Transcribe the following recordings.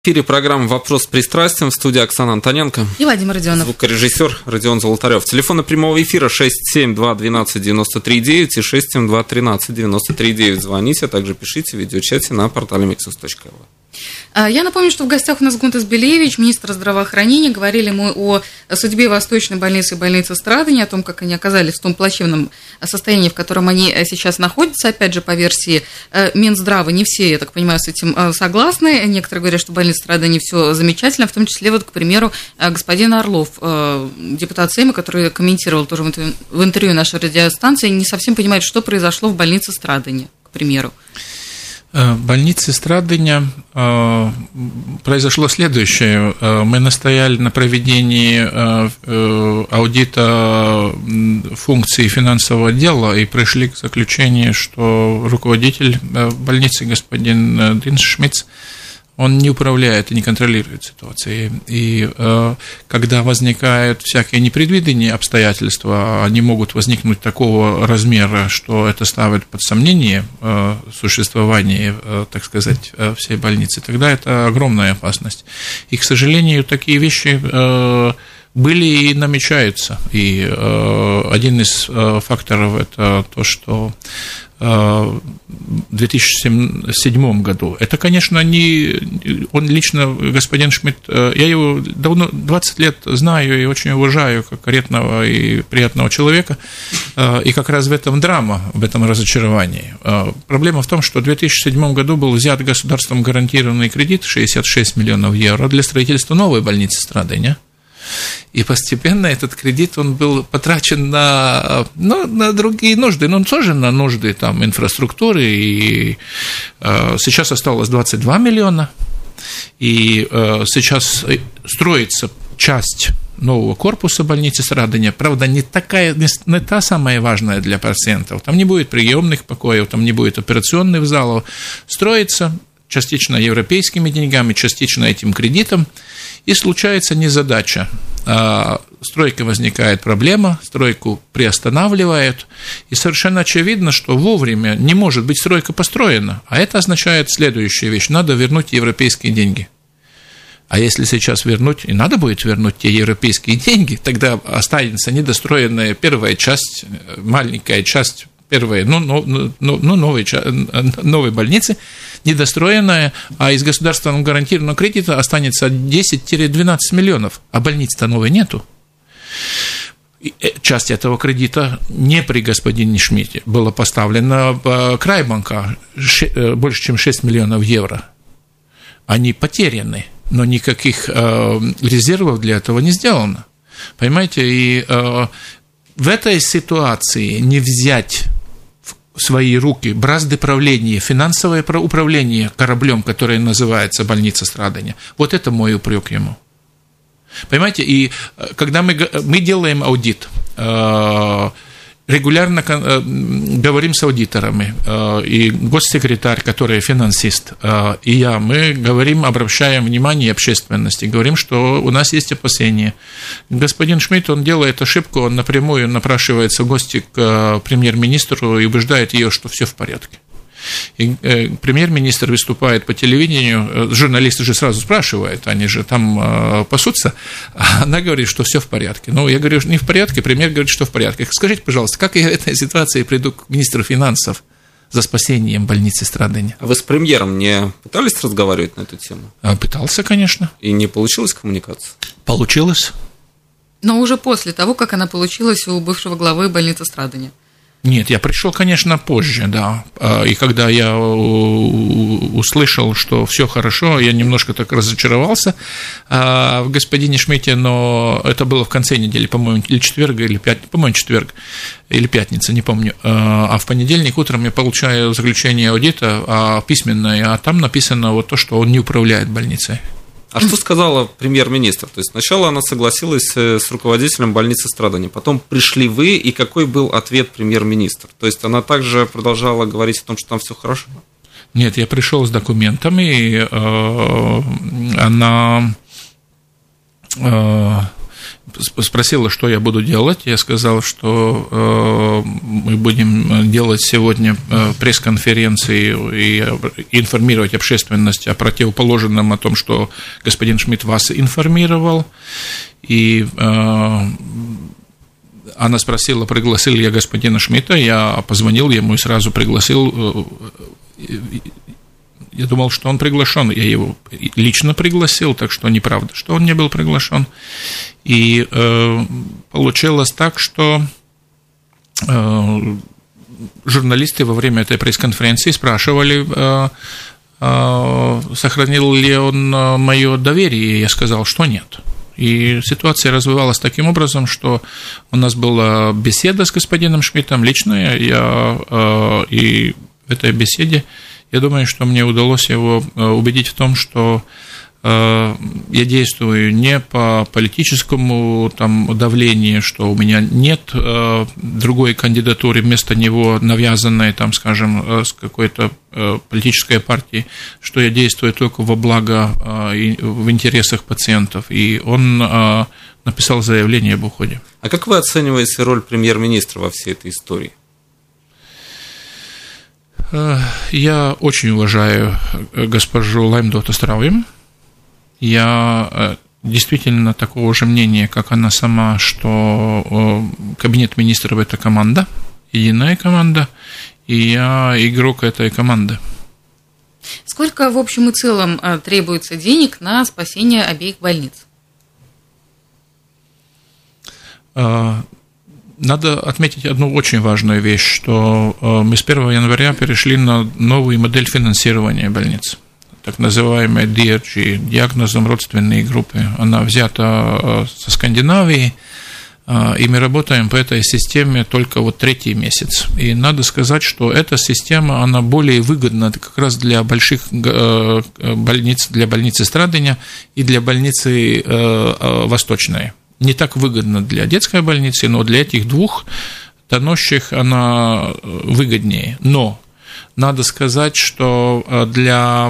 В эфире программа «Вопрос с пристрастием», в студии Оксана Антоненко и Вадим Родионов. Звукорежиссер Родион Золотарев. Телефоны прямого эфира 672-12-93-9 и 672-13-93-9. Звоните, а также пишите в видеочате на портале mixus.lv. Я напомню, что в гостях у нас Гунтас Белевич, министр здравоохранения. Говорили мы о судьбе Восточной больницы и больницы Страдания, о том, как они оказались в том плачевном состоянии, в котором они сейчас находятся. Опять же, по версии Минздрава, не все, я так понимаю, с этим согласны. Некоторые говорят, что в больнице Страдания все замечательно, в том числе, вот, к примеру, господин Орлов, депутат Сейма, который комментировал тоже в интервью нашей радиостанции, не совсем понимает, что произошло в больнице Страдания, к примеру. В больнице Страдания произошло следующее. Мы настояли на проведении аудита функций финансового отдела и пришли к заключению, что руководитель больницы, господин Динс Шмидц, он не управляет и не контролирует ситуацией. И когда возникают всякие непредвиденные обстоятельства, они могут возникнуть такого размера, что это ставит под сомнение существование, так сказать, всей больницы, тогда это огромная опасность. И, к сожалению, такие вещи были и намечаются. И один из факторов – это то, что в 2007 году. Это, конечно, не... Он лично, господин Шмидт, я его давно, 20 лет знаю и очень уважаю как корректного и приятного человека, и как раз в этом драма, в этом разочаровании. Проблема в том, что в 2007 году был взят государством гарантированный кредит 66 миллионов евро для строительства новой больницы Страдания. И постепенно этот кредит, он был потрачен на другие нужды, но тоже на нужды там, инфраструктуры, и сейчас осталось 22 миллиона, и сейчас строится часть нового корпуса больницы Страдания, правда, не та самая важная для пациентов, там не будет приемных покоев, там не будет операционных залов, строится частично европейскими деньгами, частично этим кредитом, и случается незадача. Стройка возникает проблема, стройку приостанавливают, и совершенно очевидно, что вовремя не может быть стройка построена, а это означает следующую вещь: надо вернуть европейские деньги. А если сейчас вернуть, и надо будет вернуть те европейские деньги, тогда останется недостроенная первая часть, маленькая часть первой, новой больницы, недостроенная, а из государственного гарантированного кредита останется 10-12 миллионов, а больницы-то новой нету. Часть этого кредита не при господине Шмидте была поставлена в Крайбанка больше, чем 6 миллионов евро. Они потеряны, но никаких резервов для этого не сделано. Понимаете, и в этой ситуации не взять в свои руки бразды правления, финансовое управление кораблем, которое называется больница Страдания. Вот это мой упрек ему. Понимаете, и когда мы делаем аудит, регулярно говорим с аудиторами, и госсекретарь, который финансист, и я, мы говорим, обращаем внимание общественности, говорим, что у нас есть опасения. Господин Шмидт, он делает ошибку, он напрямую напрашивается в гости к премьер-министру и убеждает ее, что все в порядке. И премьер-министр выступает по телевидению, журналисты же сразу спрашивают, они же там пасутся, а она говорит, что все в порядке. Ну, я говорю, не в порядке, премьер говорит, что в порядке. Скажите, пожалуйста, как я в этой ситуации приду к министру финансов за спасением больницы Страдания? А вы с премьером не пытались разговаривать на эту тему? Пытался, конечно. И не получилась коммуникация? Получилось. Но уже после того, как она получилась у бывшего главы больницы Страдания. Нет, я пришел, конечно, позже, да. И когда я услышал, что все хорошо, я немножко так разочаровался в господине Шмидте, но это было в конце недели, по-моему, или четверг, или пятница, по-моему, четверг или пятница, не помню. А в понедельник утром я получаю заключение аудита письменное, а там написано вот то, что он не управляет больницей. А что сказала премьер-министр? То есть сначала она согласилась с руководителем больницы Страдания, потом пришли вы, и какой был ответ премьер-министра? То есть она также продолжала говорить о том, что там все хорошо? Нет, я пришел с документами, и она спросила, что я буду делать. Я сказал, что мы будем делать сегодня пресс-конференции и информировать общественность о противоположном, о том, что господин Шмидт вас информировал. И она спросила, пригласил ли я господина Шмидта. Я позвонил ему и сразу пригласил. Я думал, что он приглашен, я его лично пригласил, так что неправда, что он не был приглашен. И получилось так, что журналисты во время этой пресс-конференции спрашивали, сохранил ли он мое доверие, и я сказал, что нет. И ситуация развивалась таким образом, что у нас была беседа с господином Шмидтом личная, и в этой беседе я думаю, что мне удалось его убедить в том, что я действую не по политическому давлению, что у меня нет другой кандидатуры вместо него, навязанной, с какой-то политической партии, что я действую только во благо и в интересах пациентов. И он написал заявление об уходе. А как вы оцениваете роль премьер-министра во всей этой истории? Я очень уважаю госпожу Лаймдоту Страувим. Я действительно такого же мнения, как она сама, что кабинет министров – это команда, единая команда, и я игрок этой команды. Сколько в общем и целом требуется денег на спасение обеих больниц? Надо отметить одну очень важную вещь, что мы с 1 января перешли на новую модель финансирования больниц, так называемая DRG, диагнозом родственные группы. Она взята со Скандинавии, и мы работаем по этой системе только 3-й месяц. И надо сказать, что эта система, она более выгодна как раз для больших больниц, для больницы Страдания и для больницы Восточной. Не так выгодно для детской больницы, но для этих двух доносчих она выгоднее. Но надо сказать, что для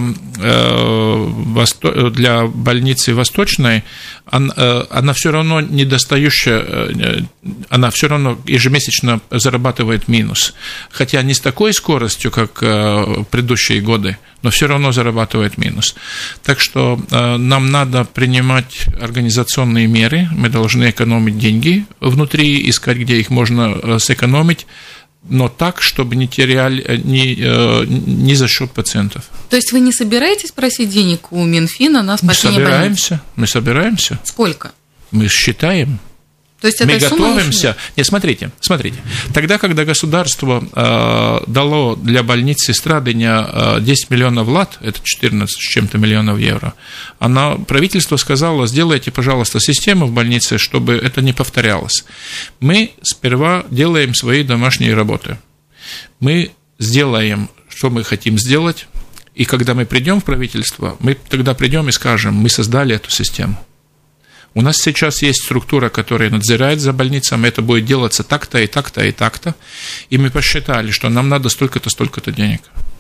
больницы Восточной она все равно недостающая, она все равно ежемесячно зарабатывает минус. Хотя не с такой скоростью, как в предыдущие годы, но все равно зарабатывает минус. Так что нам надо принимать организационные меры, мы должны экономить деньги внутри, искать, где их можно сэкономить, но так, чтобы не теряли не за счет пациентов. То есть вы не собираетесь просить денег у Минфина на спасение больниц? Мы собираемся. Сколько? Мы считаем. То есть мы готовимся. Нет, смотрите. Тогда, когда государство дало для больницы Страдания 10 миллионов лат, это 14 с чем-то миллионов евро, правительство сказало, сделайте, пожалуйста, систему в больнице, чтобы это не повторялось. Мы сперва делаем свои домашние работы. Мы сделаем, что мы хотим сделать, и когда мы придем в правительство, мы тогда придем и скажем, мы создали эту систему. У нас сейчас есть структура, которая надзирает за больницами, это будет делаться так-то и так-то и так-то, и мы посчитали, что нам надо столько-то, столько-то денег.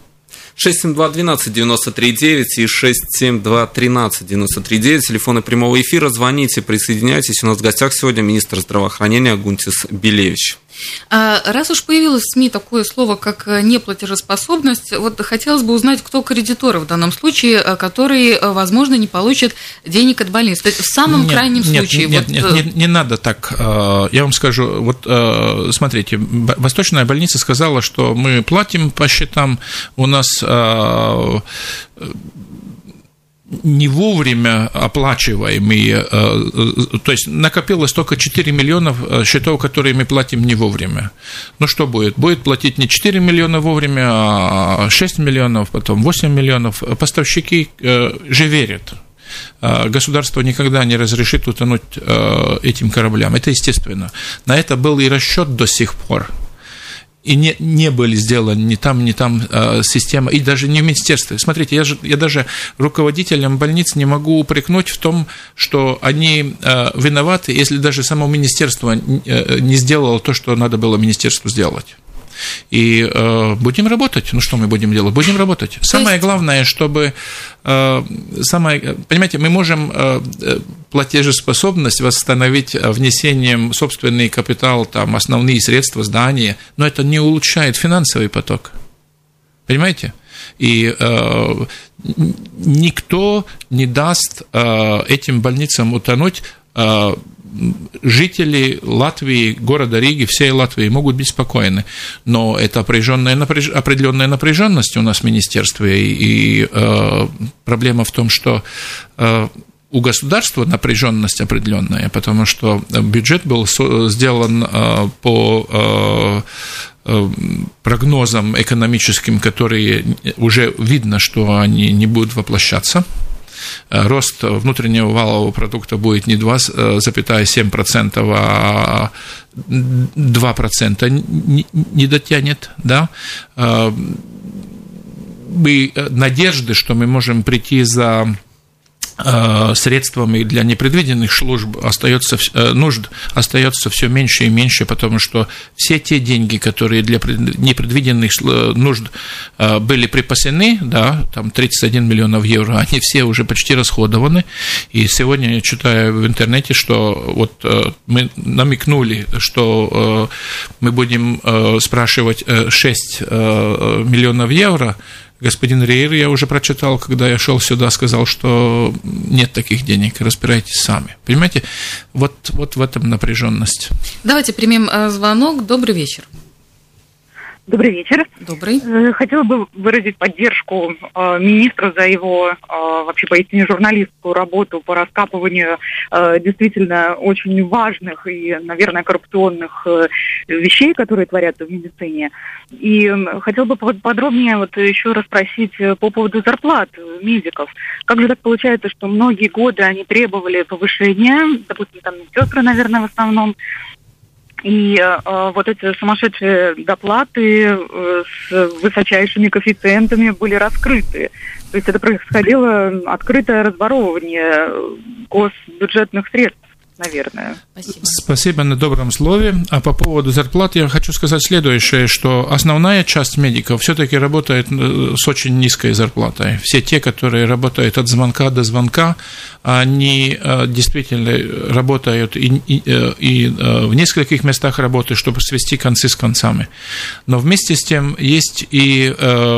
672-12-93-9 и 672-13-93-9, телефоны прямого эфира, звоните, присоединяйтесь. У нас в гостях сегодня министр здравоохранения Гунтис Билевич. Раз уж появилось в СМИ такое слово, как неплатежеспособность, вот хотелось бы узнать, кто кредиторы в данном случае, которые, возможно, не получат денег от больниц. То есть в самом крайнем случае. Нет, не надо так. Я вам скажу, смотрите, Восточная больница сказала, что мы платим по счетам, у нас не вовремя оплачиваемые, то есть накопилось только 4 миллиона счетов, которые мы платим не вовремя. Ну что будет? Будет платить не 4 миллиона вовремя, а 6 миллионов, потом 8 миллионов. Поставщики же верят. Государство никогда не разрешит утонуть этим кораблям. Это естественно. На это был и расчет до сих пор. И не были сделаны ни там система, и даже не в министерстве. Смотрите, я даже руководителям больниц не могу упрекнуть в том, что они виноваты, если даже само министерство не сделало то, что надо было министерству сделать. И будем работать. Ну, что мы будем делать? Будем работать. Самое главное, чтобы... понимаете, мы можем платежеспособность восстановить внесением собственный капитал, там, основные средства, здания, но это не улучшает финансовый поток. Понимаете? И никто не даст этим больницам утонуть. Жители Латвии, города Риги, всей Латвии могут быть спокойны, но это определенная напряженность у нас в министерстве, и проблема в том, что у государства напряженность определенная, потому что бюджет был сделан по прогнозам экономическим, которые уже видно, что они не будут воплощаться. Рост внутреннего валового продукта будет не 2,7%, а 2% не дотянет, да. Надежды, что мы можем прийти за средствами для непредвиденных нужд остается все меньше и меньше, потому что все те деньги, которые для непредвиденных нужд были припасены, да, там 31 миллионов евро, они все уже почти расходованы, и сегодня я читаю в интернете, что вот мы намекнули, что мы будем спрашивать 6 миллионов евро. Господин Рейер, я уже прочитал, когда я шел сюда, сказал, что нет таких денег, разбирайтесь сами. Понимаете, вот в этом напряженность. Давайте примем звонок. Добрый вечер. Добрый вечер. Добрый. Хотела бы выразить поддержку министру за его вообще поистине журналистскую работу по раскапыванию действительно очень важных и, наверное, коррупционных вещей, которые творятся в медицине. И хотела бы подробнее вот еще раз спросить по поводу зарплат медиков. Как же так получается, что многие годы они требовали повышения, допустим, там медсестры, наверное, в основном, и вот эти сумасшедшие доплаты с высочайшими коэффициентами были раскрыты. То есть это происходило открытое разворовывание госбюджетных средств, наверное. Спасибо на добром слове. А по поводу зарплат я хочу сказать следующее, что основная часть медиков все-таки работает с очень низкой зарплатой. Все те, которые работают от звонка до звонка, они действительно работают и в нескольких местах работы, чтобы свести концы с концами. Но вместе с тем есть и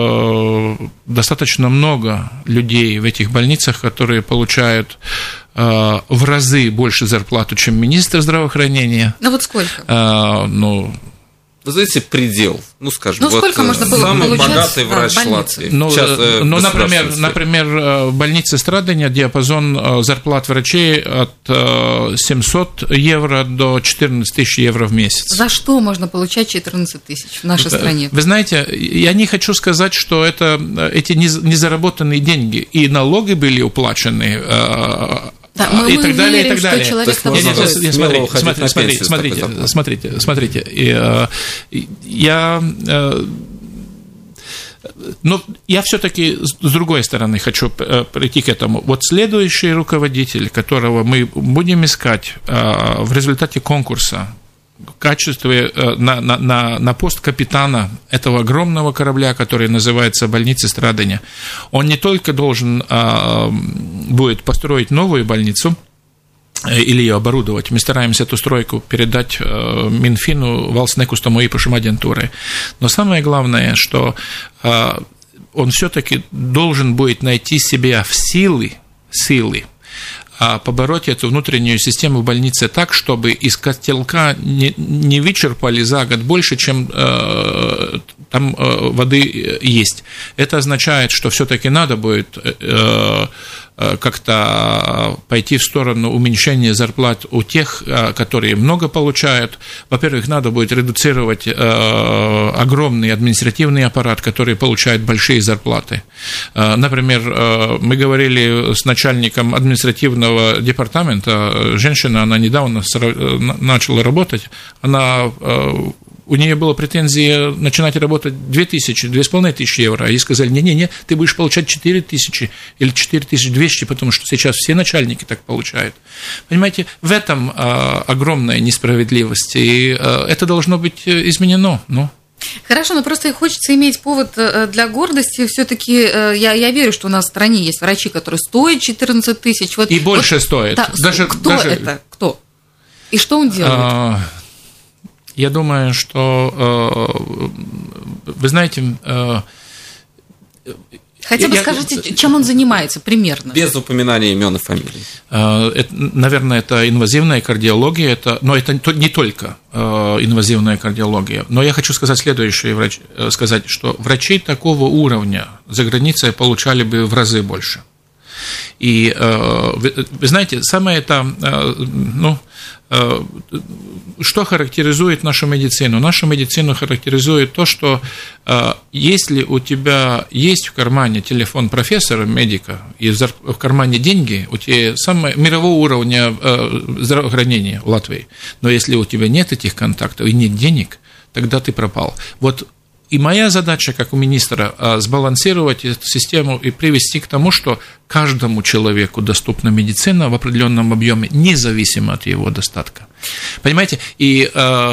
достаточно много людей в этих больницах, которые получают в разы больше зарплату, чем министр здравоохранения. Ну вот сколько? Вы знаете, предел, скажем, вот сколько можно было самый получать, богатый врач Латвии. Например, в больнице Страдания диапазон зарплат врачей от 700 евро до 14 тысяч евро в месяц. За что можно получать 14 тысяч в нашей стране? Вы знаете, я не хочу сказать, что эти незаработанные деньги, и налоги были уплачены, да, мы и так далее, верим, и так далее. Что человек Смотрите. Но я все-таки с другой стороны хочу прийти к этому. Вот следующий руководитель, которого мы будем искать в результате конкурса, в качестве на пост капитана этого огромного корабля, который называется «Больница Страдания», он не только должен будет построить новую больницу или ее оборудовать. Мы стараемся эту стройку передать Минфину, Valsts nekustamo īpašuma агентуры. Но самое главное, что он все-таки должен будет найти себя в силы побороть эту внутреннюю систему в больнице так, чтобы из котелка не вычерпали за год больше, чем там воды есть. Это означает, что все-таки надо будет как-то пойти в сторону уменьшения зарплат у тех, которые много получают. Во-первых, надо будет редуцировать огромный административный аппарат, который получает большие зарплаты. Например, мы говорили с начальником административного департамента, женщина, она недавно начала работать, у нее была претензия начинать работать 2500 евро, а ей сказали, не, ты будешь получать 4000 или 4200, потому что сейчас все начальники так получают. Понимаете, в этом огромная несправедливость, и это должно быть изменено, Хорошо, но просто хочется иметь повод для гордости. Все-таки я верю, что у нас в стране есть врачи, которые стоят 14 тысяч. И больше стоит. Да, кто это? Кто? И что он делает? Я думаю, что, вы знаете... Хотя бы скажите, чем он занимается примерно? Без упоминания имен и фамилий. Наверное, это инвазивная кардиология, но это не только инвазивная кардиология. Но я хочу сказать следующее, сказать, что врачей такого уровня за границей получали бы в разы больше. И вы знаете, самое это, что характеризует нашу медицину? Нашу медицину характеризует то, что если у тебя есть в кармане телефон профессора, медика, и в кармане деньги, у тебя самое мирового уровня здравоохранения в Латвии, но если у тебя нет этих контактов и нет денег, тогда ты пропал. Вот. И моя задача, как у министра, сбалансировать эту систему и привести к тому, что каждому человеку доступна медицина в определенном объеме, независимо от его достатка. Понимаете? И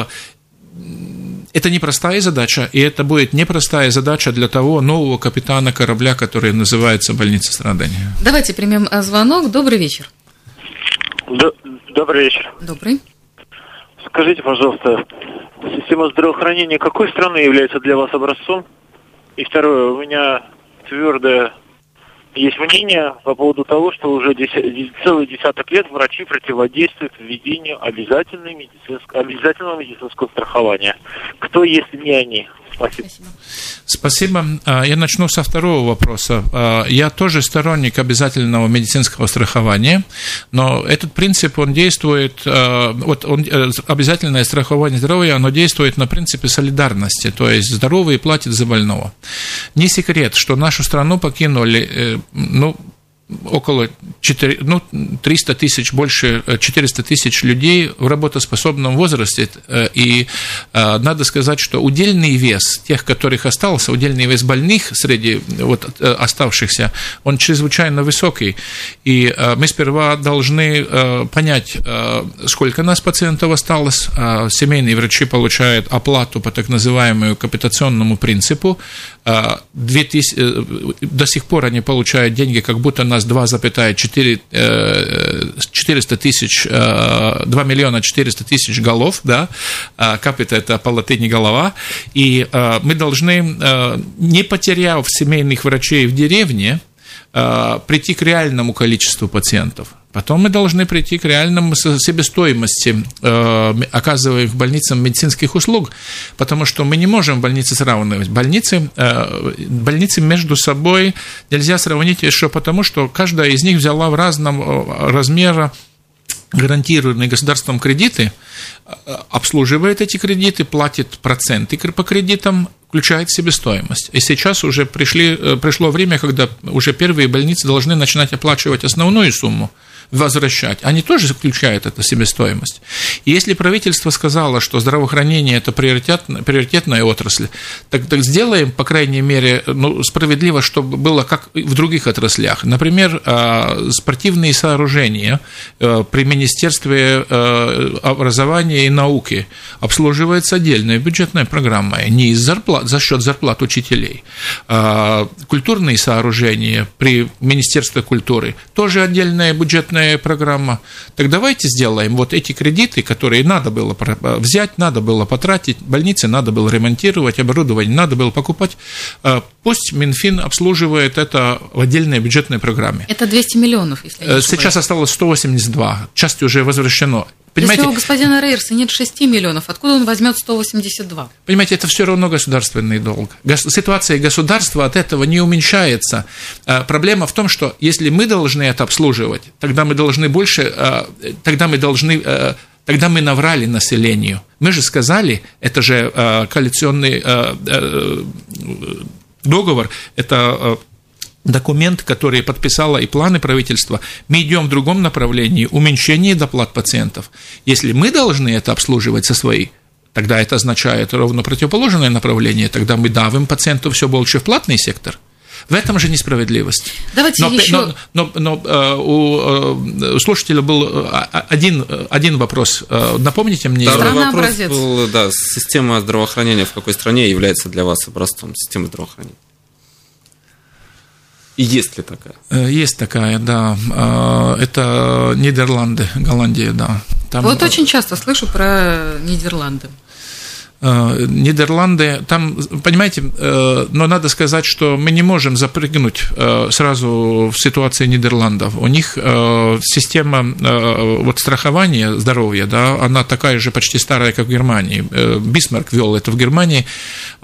это непростая задача, и это будет непростая задача для того нового капитана корабля, который называется «Больница страдания». Давайте примем звонок. Добрый вечер. Добрый вечер. Добрый. Скажите, пожалуйста, система здравоохранения какой страны является для вас образцом? И второе, у меня твердое есть мнение по поводу того, что уже целый десяток лет врачи противодействуют введению обязательного медицинского страхования. Кто, если не они? Спасибо. Спасибо. Я начну со второго вопроса. Я тоже сторонник обязательного медицинского страхования, но этот принцип, он действует, обязательное страхование здоровья, оно действует на принципе солидарности, то есть здоровый платит за больного. Не секрет, что нашу страну покинули, около 300 тысяч, больше 400 тысяч людей в работоспособном возрасте, и надо сказать, что удельный вес тех, которых остался, удельный вес больных среди оставшихся, он чрезвычайно высокий, и мы сперва должны понять, сколько нас пациентов осталось. Семейные врачи получают оплату по так называемому капитационному принципу, до сих пор они получают деньги, как будто нас 2 миллиона 400 тысяч голов, да, капита – это по латыни голова, и мы должны, не потеряв семейных врачей в деревне, прийти к реальному количеству пациентов. Потом мы должны прийти к реальному себестоимости оказываемых больницам медицинских услуг, потому что мы не можем больницы сравнивать. Больницы между собой нельзя сравнить еще потому, что каждая из них взяла в разном размере гарантированные государством кредиты, обслуживает эти кредиты, платит проценты по кредитам, включает себестоимость. И сейчас уже пришло время, когда уже первые больницы должны начинать оплачивать основную сумму, возвращать. Они тоже включают эту себестоимость. И если правительство сказало, что здравоохранение – это приоритетная отрасль, так сделаем, по крайней мере, справедливо, чтобы было как в других отраслях. Например, спортивные сооружения при Министерстве образования и науки обслуживается отдельная бюджетная программа, не за счет зарплат учителей. Культурные сооружения при Министерстве культуры тоже отдельная бюджетная программа. Так давайте сделаем вот эти кредиты, которые надо было взять, надо было потратить, больницы надо было ремонтировать, оборудование надо было покупать. Пусть Минфин обслуживает это в отдельной бюджетной программе. Это 200 миллионов, если я не ошибаюсь. Сейчас осталось 182, часть уже возвращено. Понимаете, если у господина Рейерса нет 6 миллионов, откуда он возьмет 182? Понимаете, это все равно государственный долг. Ситуация государства от этого не уменьшается. Проблема в том, что если мы должны это обслуживать, тогда мы должны тогда мы наврали населению. Мы же сказали, это же коалиционный договор, это документ, который подписало и планы правительства, мы идем в другом направлении, уменьшение доплат пациентов. Если мы должны это обслуживать со своей, тогда это означает ровно противоположное направление, тогда мы давим пациентов все больше в платный сектор. В этом же несправедливость. Давайте еще... но у слушателя был один вопрос. Напомните мне. Второй вопрос был, система здравоохранения в какой стране является для вас образцом системы здравоохранения? И есть ли такая? Есть такая, да. Это Нидерланды, Голландия, да. Там... Вот очень часто слышу про Нидерланды. Нидерланды, там, понимаете, но надо сказать, что мы не можем запрыгнуть сразу в ситуации Нидерландов. У них система вот страхования здоровья, да, она такая же почти старая, как в Германии. Бисмарк ввел это в Германии в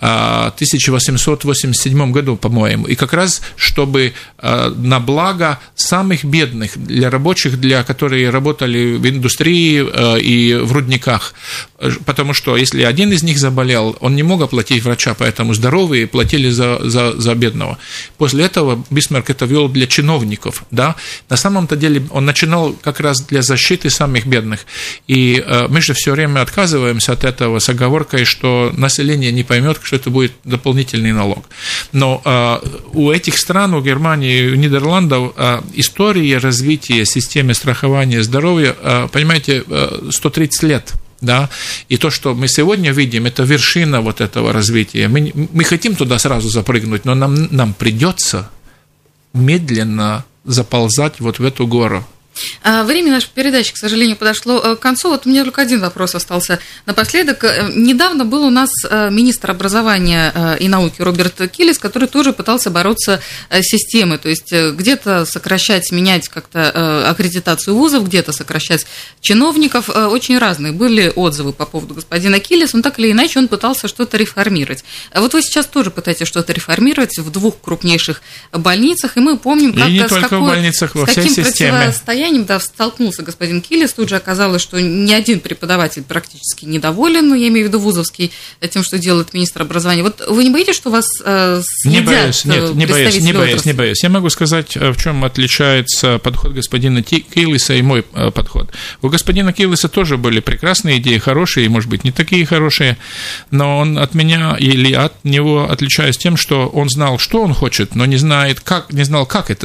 1887 году, по-моему, и как раз, чтобы на благо самых бедных, для рабочих, которые работали в индустрии и в рудниках, потому что если один из них заболел, он не мог оплатить врача, поэтому здоровые платили за бедного. После этого Бисмарк это ввел для чиновников, да. На самом-то деле он начинал как раз для защиты самых бедных, и мы же все время отказываемся от этого с оговоркой, что население не поймет, что это будет дополнительный налог. Но у этих стран, у Германии, у Нидерландов история развития системы страхования здоровья, понимаете, 130 лет. Да? И то, что мы сегодня видим, это вершина вот этого развития. Мы хотим туда сразу запрыгнуть, но нам придется медленно заползать вот в эту гору. Время нашей передачи, к сожалению, подошло к концу. Вот у меня только один вопрос остался напоследок. Недавно был у нас министр образования и науки Роберт Киллис, который тоже пытался бороться с системой, то есть где-то сокращать, менять как-то аккредитацию вузов, где-то сокращать чиновников. Очень разные были отзывы по поводу господина Киллиса, но так или иначе он пытался что-то реформировать. Вот вы сейчас тоже пытаетесь что-то реформировать в двух крупнейших больницах, и мы помним, как, не только в больницах, во всей системе. Да, столкнулся господин Киллис, тут же оказалось, что ни один преподаватель практически недоволен, я имею в виду вузовский, тем, что делает министр образования. Вот вы не боитесь, что вас съедят? Не боюсь. Я могу сказать, в чем отличается подход господина Киллиса и мой подход. У господина Киллиса тоже были прекрасные идеи, хорошие, и, может быть, не такие хорошие, но он от меня или от него отличается тем, что он знал, что он хочет, но не знал, как это